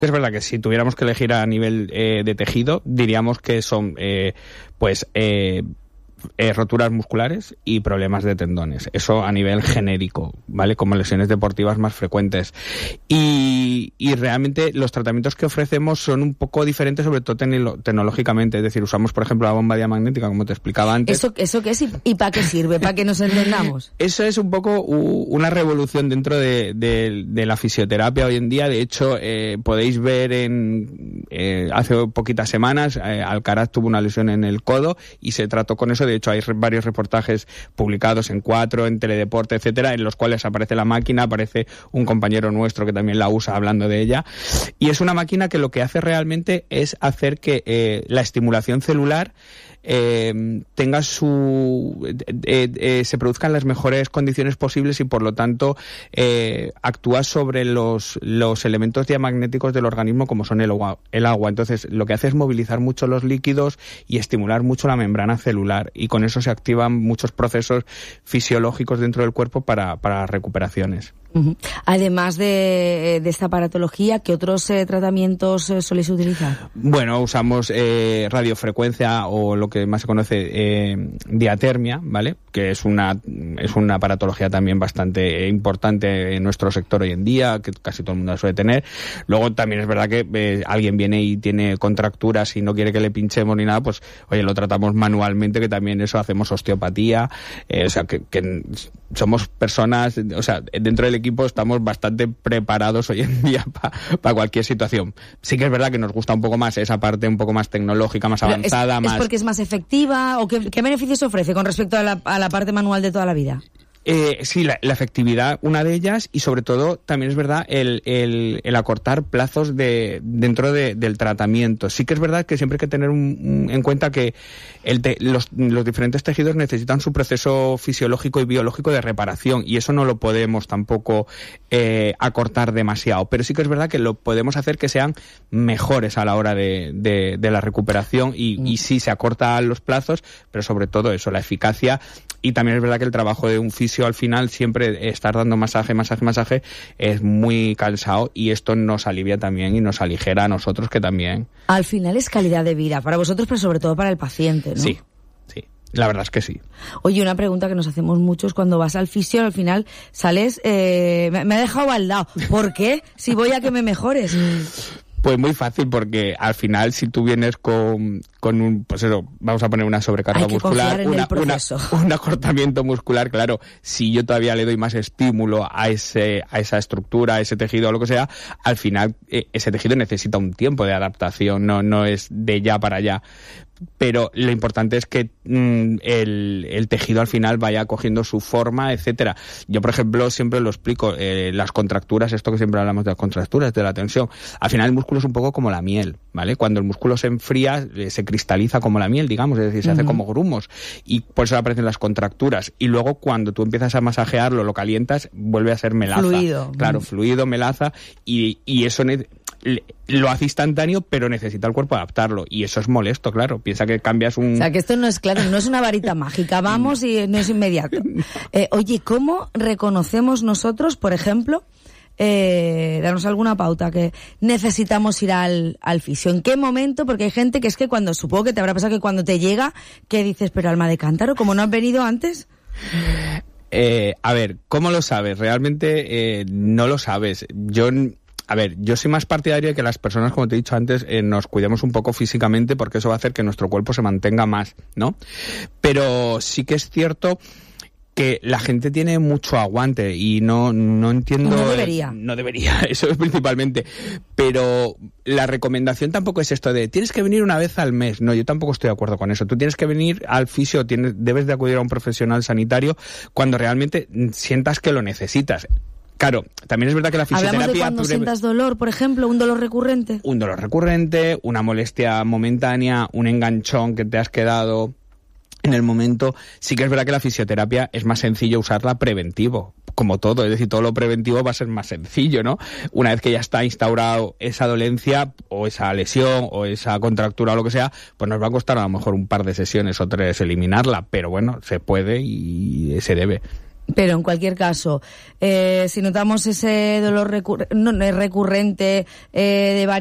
Es verdad que si tuviéramos que elegir a nivel de tejido, diríamos que son roturas musculares y problemas de tendones. Eso a nivel genérico, ¿vale? Como lesiones deportivas más frecuentes. Y realmente los tratamientos que ofrecemos son un poco diferentes, sobre todo tecnológicamente. Es decir, usamos, por ejemplo, la bomba diamagnética, como te explicaba antes. ¿Eso qué es y para qué sirve? ¿Para que nos entendamos? Eso es un poco una revolución dentro de la fisioterapia hoy en día. De hecho, podéis ver hace poquitas semanas, Alcaraz tuvo una lesión en el codo y se trató con eso. De hecho, hay varios reportajes publicados en 4, en Teledeporte, etcétera, en los cuales aparece la máquina, aparece un compañero nuestro que también la usa hablando de ella. Y es una máquina que lo que hace realmente es hacer que la estimulación celular tenga se produzca en las mejores condiciones posibles y por lo tanto actúa sobre los elementos diamagnéticos del organismo como son el agua. Entonces lo que hace es movilizar mucho los líquidos y estimular mucho la membrana celular y con eso se activan muchos procesos fisiológicos dentro del cuerpo para recuperaciones. Uh-huh. Además de esta aparatología, ¿qué otros tratamientos soléis utilizar? Bueno, usamos radiofrecuencia o lo que más se conoce diatermia, ¿vale? Que es una aparatología también bastante importante en nuestro sector hoy en día, que casi todo el mundo suele tener. Luego también es verdad que alguien viene y tiene contracturas y no quiere que le pinchemos ni nada, pues oye, lo tratamos manualmente, que también eso, hacemos osteopatía, o sea, que somos personas, o sea, dentro del equipo estamos bastante preparados hoy en día para cualquier situación. Sí que es verdad que nos gusta un poco más esa parte un poco más tecnológica, más avanzada. ¿Es porque es más efectiva o qué beneficios ofrece con respecto a la parte manual de toda la vida? Sí, la efectividad, una de ellas, y sobre todo también es verdad el acortar plazos dentro del tratamiento. Sí que es verdad que siempre hay que tener en cuenta que los diferentes tejidos necesitan su proceso fisiológico y biológico de reparación y eso no lo podemos tampoco acortar demasiado, pero sí que es verdad que lo podemos hacer que sean mejores a la hora de la recuperación y sí se acortan los plazos, pero sobre todo eso, la eficacia. Y también es verdad que el trabajo de un fisio al final, siempre estar dando masaje, es muy cansado y esto nos alivia también y nos aligera a nosotros que también. Al final es calidad de vida para vosotros, pero sobre todo para el paciente, ¿no? Sí, la verdad es que sí. Oye, una pregunta que nos hacemos muchos cuando vas al fisio, al final sales, me ha dejado baldado. ¿Por qué? Si voy a que me mejores. Pues muy fácil, porque al final si tú vienes con un, pues eso, vamos a poner una sobrecarga muscular, un acortamiento muscular, claro, si yo todavía le doy más estímulo a esa estructura, a ese tejido o lo que sea, al final ese tejido necesita un tiempo de adaptación, no es de ya para allá. Pero lo importante es que el tejido al final vaya cogiendo su forma, etcétera. Yo, por ejemplo, siempre lo explico, las contracturas, esto que siempre hablamos de las contracturas, de la tensión, al final el músculo es un poco como la miel, ¿vale? Cuando el músculo se enfría, se cristaliza como la miel, digamos, es decir, se hace como grumos, y por eso aparecen las contracturas, y luego cuando tú empiezas a masajearlo, lo calientas, vuelve a ser melaza. Fluido. Claro, fluido, melaza, y eso lo hace instantáneo, pero necesita el cuerpo adaptarlo, y eso es molesto, claro. Piensa que cambias un... O sea, que esto no es claro, no es una varita mágica, vamos y no es inmediato. Oye, ¿cómo reconocemos nosotros, por ejemplo, darnos alguna pauta que necesitamos ir al fisio? ¿En qué momento? Porque hay gente que es que cuando, supongo que te habrá pasado que cuando te llega, que dices, pero alma de cántaro, ¿cómo no has venido antes? A ver, ¿cómo lo sabes? Realmente no lo sabes. Yo soy más partidario de que las personas, como te he dicho antes, nos cuidemos un poco físicamente, porque eso va a hacer que nuestro cuerpo se mantenga más, ¿no? Pero sí que es cierto que la gente tiene mucho aguante y no entiendo... No debería, eso es principalmente. Pero la recomendación tampoco es esto de tienes que venir una vez al mes. No, yo tampoco estoy de acuerdo con eso. Tú tienes que venir al fisio, debes de acudir a un profesional sanitario cuando realmente sientas que lo necesitas. Claro, también es verdad que la fisioterapia... ¿Hablamos de cuando sientas dolor, por ejemplo, un dolor recurrente? Un dolor recurrente, una molestia momentánea, un enganchón que te has quedado en el momento. Sí que es verdad que la fisioterapia es más sencillo usarla preventivo, como todo, es decir, todo lo preventivo va a ser más sencillo, ¿no? Una vez que ya está instaurado esa dolencia, o esa lesión, o esa contractura o lo que sea, pues nos va a costar a lo mejor un par de sesiones o 3 eliminarla, pero bueno, se puede y se debe. Pero en cualquier caso, si notamos ese dolor recurrente de varios